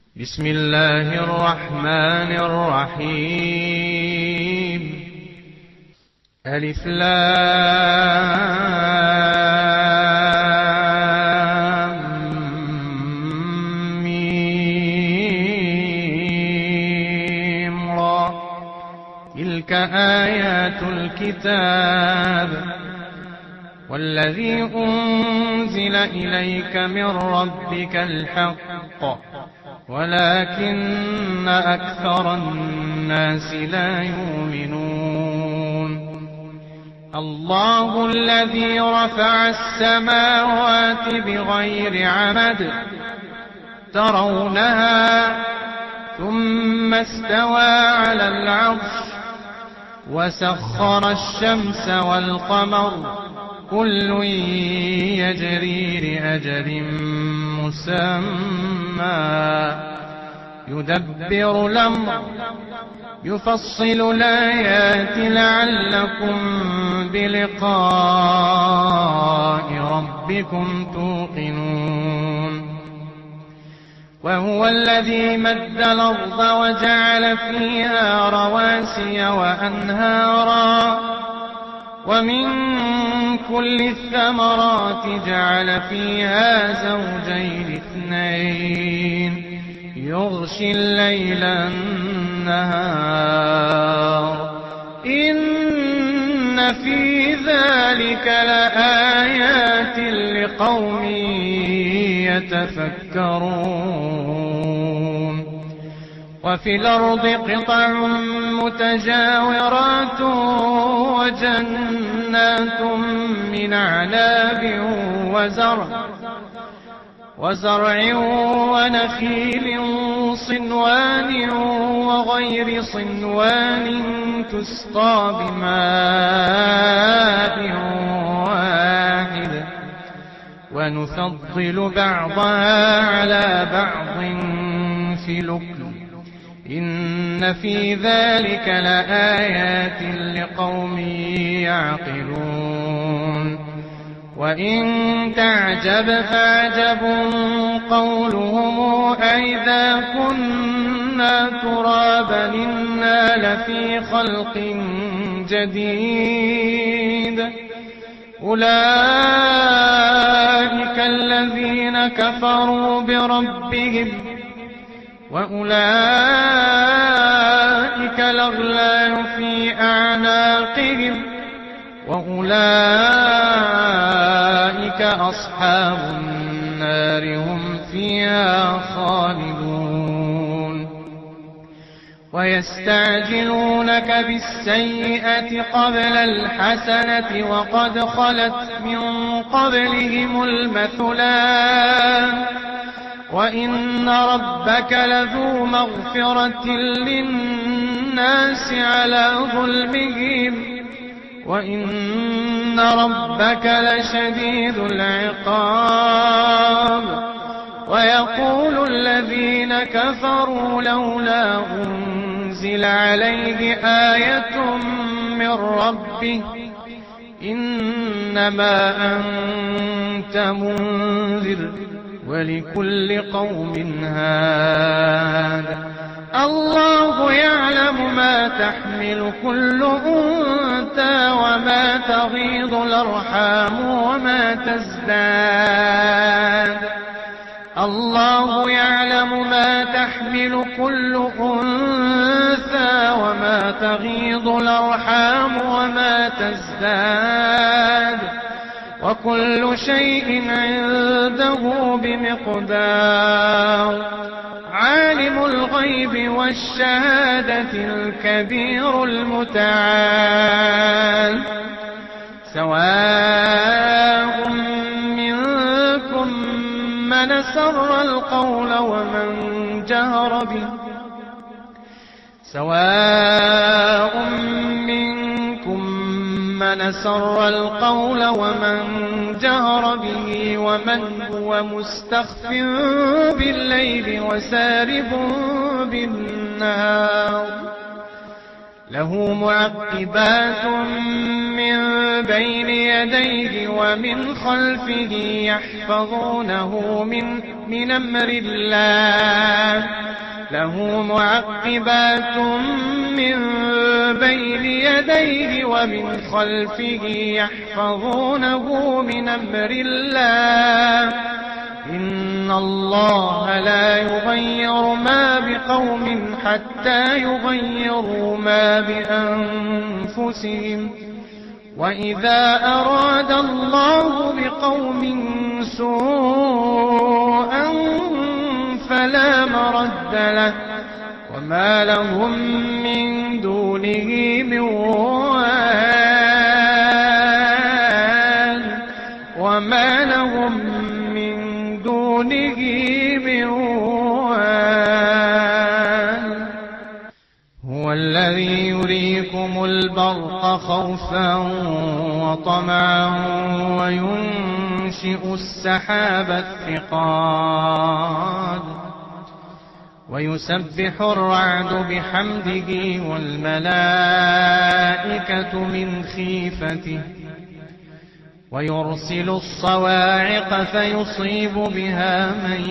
بسم الله الرحمن الرحيم. ألف لام ميم را. تلك آيات الكتاب والذي أنزل إليك من ربك الحق ولكن أكثر الناس لا يؤمنون. الله الذي رفع السماوات بغير عمد ترونها ثم استوى على العرش وسخر الشمس والقمر كل يجري لأجل مسمى يدبر الأمر يفصل الآيات لعلكم بلقاء ربكم توقنون. وهو الذي مد الأرض وجعل فيها رواسي وأنهارا ومن كل الثمرات جعل فيها زوجين اثنين يغشي الليل النهار إن في ذلك لآيات لقوم يتفكرون. وفي الأرض قطع متجاورات وجنات من أعناب وزرع ونخيل صنوان وغير صنوان تسقى بماء واحد ونفضل بعضها على بعض في الأكل إن في ذلك لآيات لقوم يعقلون. وإن تعجب فعجب قولهم أئذا كنا ترابا إنا لفي خلق جديد أولئك الذين كفروا بربهم وأولئك الأغلال في أعناقهم وأولئك أصحاب النار هم فيها خالدون. ويستعجلونك بالسيئة قبل الحسنة وقد خلت من قبلهم المثلان وإن ربك لذو مغفرة للناس على ظلمهم وإن ربك لشديد العقاب. ويقول الذين كفروا لولا أنزل عليه آية من ربه إنما أنت منذر ولكل قوم هاد. الله يعلم ما تحمل كل أنثى وما تغيض الأرحام وما تزداد. الله يعلم ما تحمل كل أنثى وما تغيض الأرحام وما تزداد وكل شيء عنده بمقدار. عالم الغيب والشهادة الكبير المتعال. سواء منكم من سر القول ومن جهر به سواء منكم من سر القول ومن جهر به ومن هو مستخف بالليل وسارب بالنهار له معقبات من بين يديه ومن خلفه يحفظونه من أمر الله له معقبات من بين يديه ومن خلفه يحفظونه من أمر الله إن الله لا يغير ما بقوم حتى يغيروا ما بأنفسهم وإذا أراد الله بقوم سوءا فلا مرد له وما لهم من دونه من وال وما لهم من دونه من وال هو الذي يريكم البرق خوفا وطمعا وينشئ السحاب الثقال ويسبح الرعد بحمده والملائكة من خيفته ويرسل الصواعق فيصيب بها من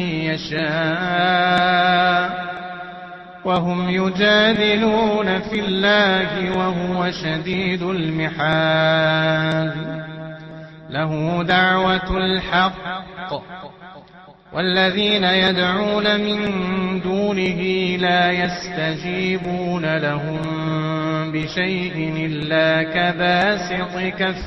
يشاء وهم يجادلون في الله وهو شديد المحال له دعوة الحق والذين يدعون من دونه لا يستجيبون لهم بشيء إلا كباسط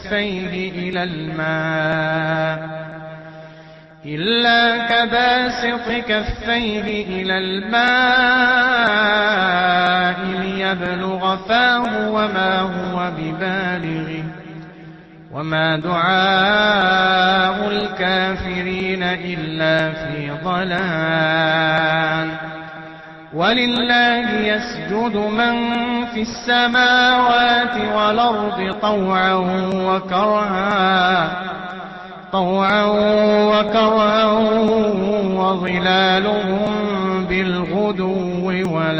كفيه إلى الماء ليبلغ فاه وما هو ببالغه وما دعاء الكافرين إلا في ضلال ولله يسجد من في السماوات والأرض طوعا وكرها وظلالهم بالغدو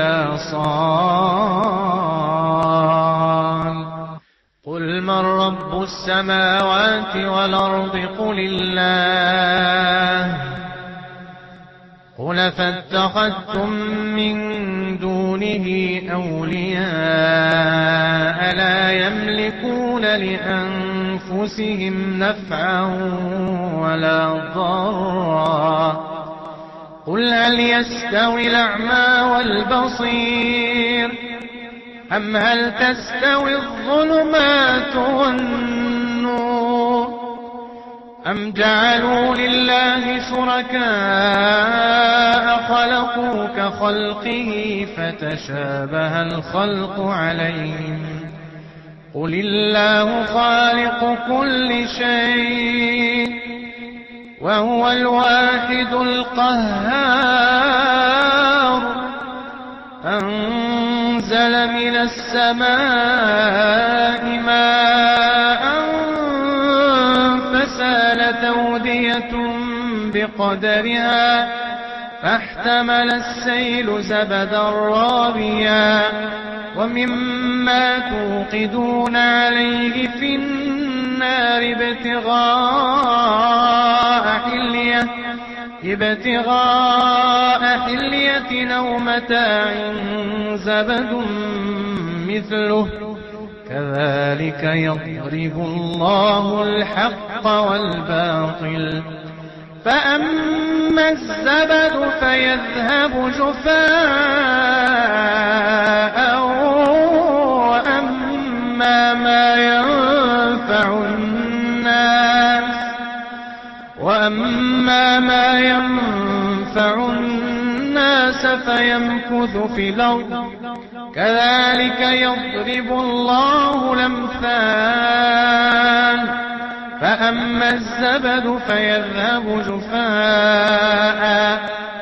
والآصال قل من رب السماوات والأرض قل الله قل فاتخذتم من دونه أولياء لا يملكون لأنفسهم نفعا ولا ضرا قل هل يستوي الأعمى والبصير أم هل تستوي الظلمات والنور أم جعلوا لله شركاء خلقوا كخلقه فتشابه الخلق عليهم قل الله خالق كل شيء وهو الواحد القهار أنزل من السماء ماء فسالت أودية بقدرها فاحتمل السيل زبدا رابيا ومما توقدون عليه في النار ابتغاء حلية أو متاع زبد مثله كذلك يضرب الله الحق والباطل فأما الزبد فيذهب جفاء وأما ما ينفع الناس فيمكث في الأرض كذلك يضرب الله الأمثال فأما الزبد فيذهب جفاء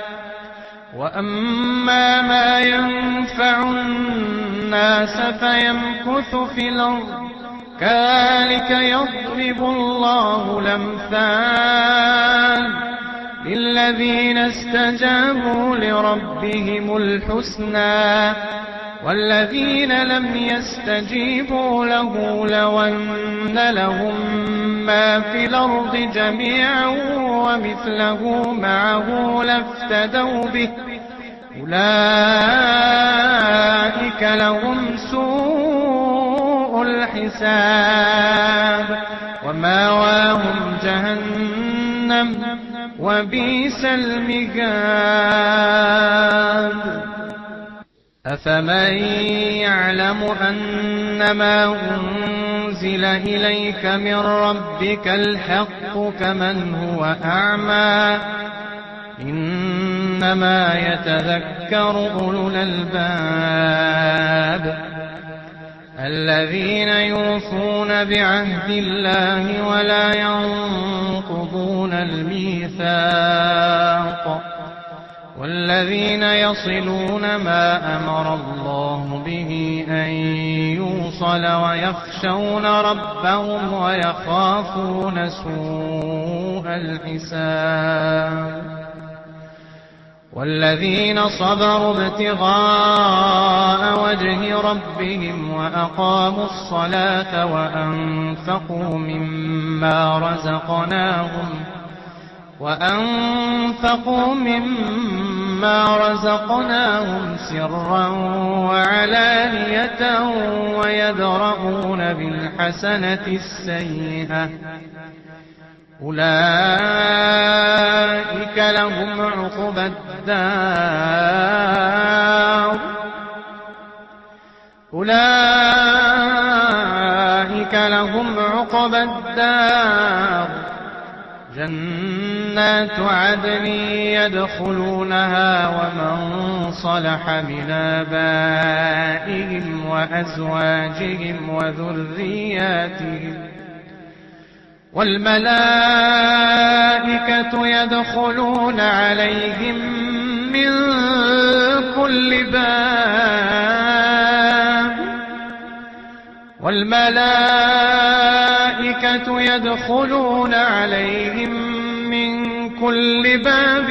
وأما ما ينفع الناس فيمكث في الأرض كذلك يضرب الله الأمثال للذين استجابوا لربهم الحسنى والذين لم يستجيبوا له لو أن لهم ما في الأرض جميعا ومثله معه أولئك لهم سوء الحساب ومأواهم جهنم وبئس المهاد. أفمن يعلم أنما أنزل إليك من ربك الحق كمن هو أعمى إنما يتذكر أولو الألباب الذين يوفون بعهد الله ولا ينقضون الميثاق والذين يصلون ما أمر الله به أن يوصل ويخشون ربهم ويخافون سوء الحساب والذين صبروا ابتغاء وجه ربهم وأقاموا الصلاة وأنفقوا مما رزقناهم سرا وعلانية ويدرؤون بالحسنة السيئة أولئك لهم عقبى الدار جنات عدن يدخلونها ومن صلح من آبائهم وأزواجهم وذرياتهم والملائكة يدخلون عليهم من كل باب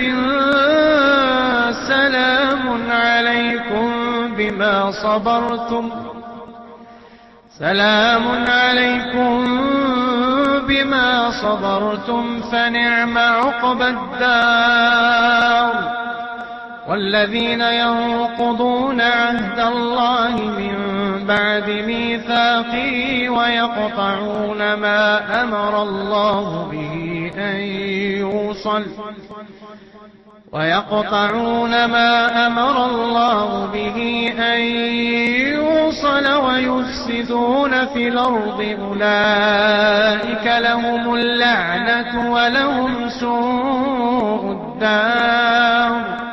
سلام عليكم بما صبرتم فنعم عقبى الدار. والذين ينقضون عهد الله من بعد ميثاقه ويقطعون ما أمر الله به أن يوصل ويفسدون في الأرض أولئك لهم اللعنة ولهم سوء الدار.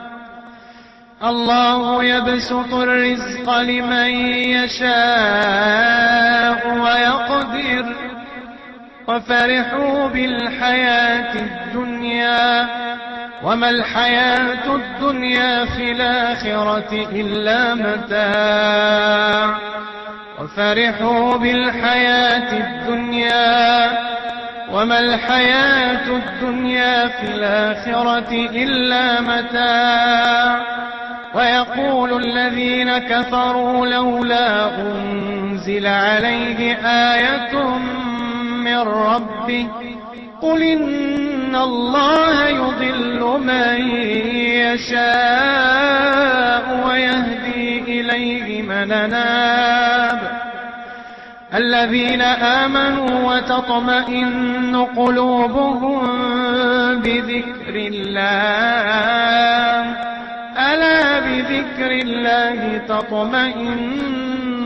الله يبسط الرزق لمن يشاء ويقدر وفرحوا بالحياة الدنيا وما الحياة الدنيا في الآخرة إلا متاع وفرحوا بالحياة الدنيا وما الحياة الدنيا في الآخرة إلا متاع. ويقول الذين كفروا لولا أنزل عليه آية من ربه قل إن الله يضل من يشاء ويهدي إليه من أناب. الذين آمنوا وتطمئن قلوبهم بذكر الله ألا بذكر الله تطمئن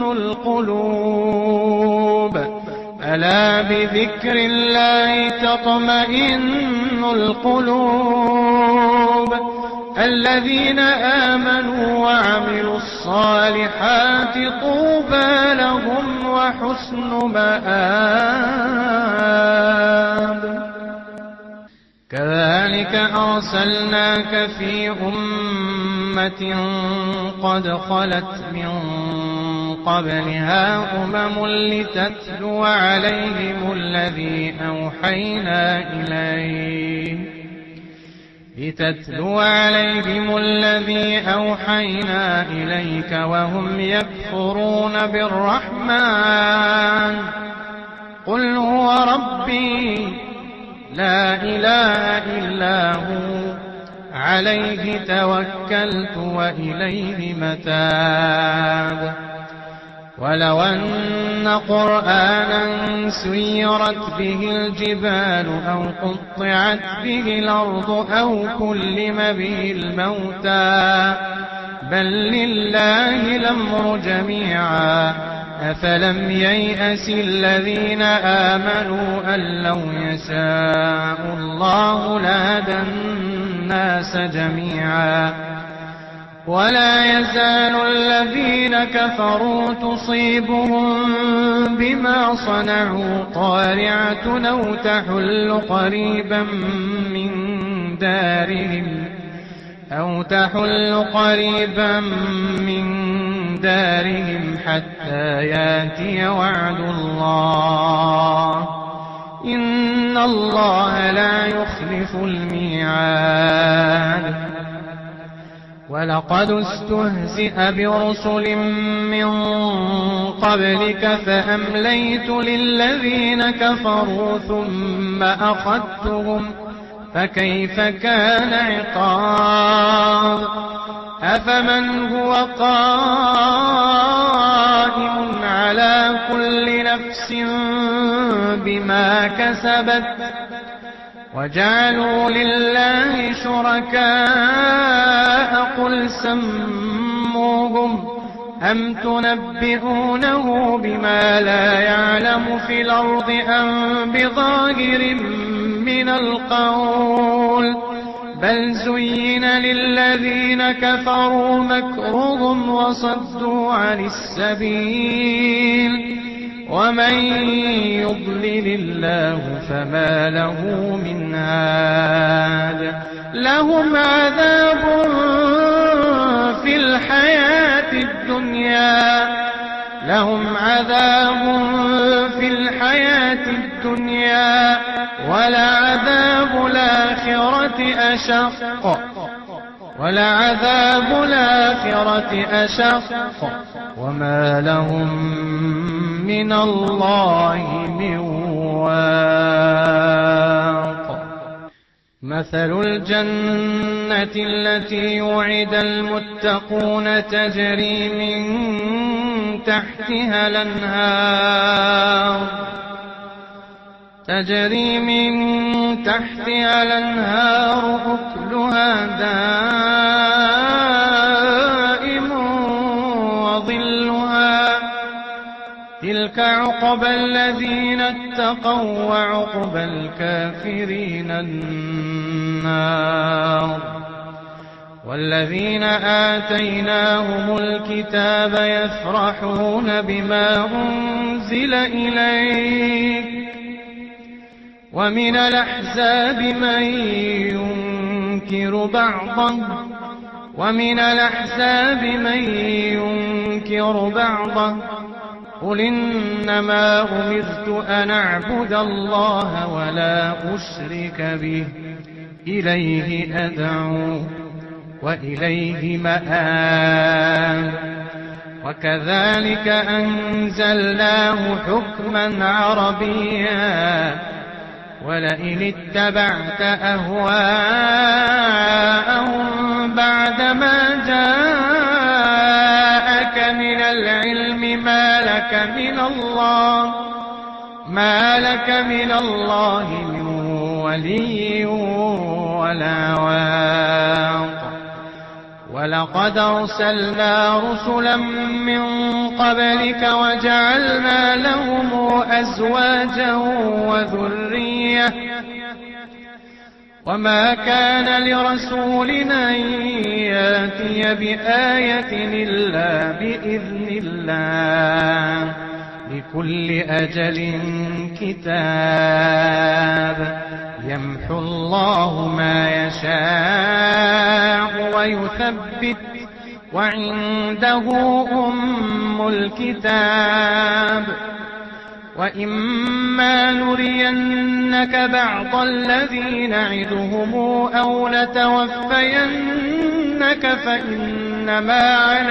القلوب. الذين آمنوا وعملوا الصالحات طوبى لهم وحسن مآب. كذلك أرسلناك في أمة قد خلت من قبلها لتتلو عليهم الذي أوحينا إليك وهم يكفرون بالرحمن قل هو ربي لا إله إلا هو عليه توكلت وإليه متاب ولو أن قرآنا سيرت به الجبال أو قطعت به الأرض أو كلم به الموتى بل لله الأمر جميعا أفلم ييأس الذين آمنوا أن لو يشاء الله لهدى الناس جميعا ولا يزال الذين كفروا تصيبهم بما صنعوا قارعة أو تحل قريبا من دارهم حتى ياتي وعد الله إن الله لا يخلف الميعاد ولقد استهزئ برسل من قبلك فأمليت للذين كفروا ثم أخذتهم فكيف كان عقاب أفمن هو قائم على كل نفس بما كسبت وجعلوا لله شركاء قل سموهم أم تنبئونه بما لا يعلم في الأرض أم بظاهر من القول بل زين للذين كفروا مكرهم وصدوا عن السبيل ومن يضلل الله فما له من هاد لهم عذاب في الحياة الدنيا ولعذاب الآخرة أشق وما لهم من الله من واق مثل الجنة التي وعد المتقون تجري من تحتها الأنهار أكلها دائم وظلها تلك عقبى الذين اتقوا وعقبى الكافرين النار والذين آتيناهم الكتاب يفرحون بما أنزل إليك ومن الأحزاب من ينكر بعضه قل إنما أمرت أن أعبد الله ولا أشرك به إليه أدعو وإليه مآب وكذلك أنزلناه حكما عربيا ولئن اتبعت أهواءهم بعدما جاءك من العلم ما لك من الله من ولي ولا واق ولقد أرسلنا رسلا من قبلك وجعلنا لهم أزواجا وذرية وما كان لرسول أن يأتي بآية إلا بإذن الله لكل أجل كتاب يمحو الله ما يشاء ويثبت وعنده أم الكتاب وإما نرينك بعض الذي نعدهم أو نتوفينك فإنما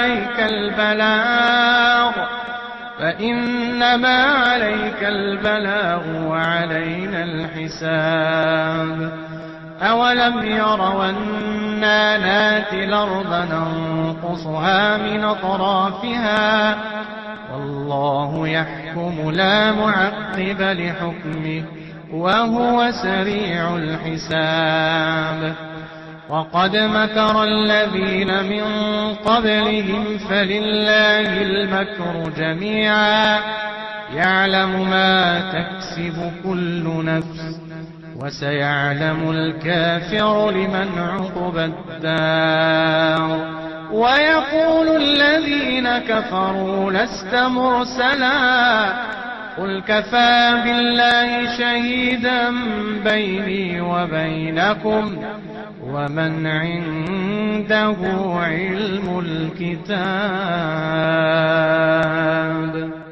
عليك البلاغ وعلينا الحساب أولم يروا إنا ناتي الأرض ننقصها من أطرافها والله يحكم لا معقب لحكمه وهو سريع الحساب وقد مكر الذين من قبلهم فلله المكر جميعا يعلم ما تكسب كل نفس وسيعلم الكافر لمن عقبى الدار ويقول الذين كفروا لست مرسلا قل كفى بالله شهيدا بيني وبينكم ومن عنده علم الكتاب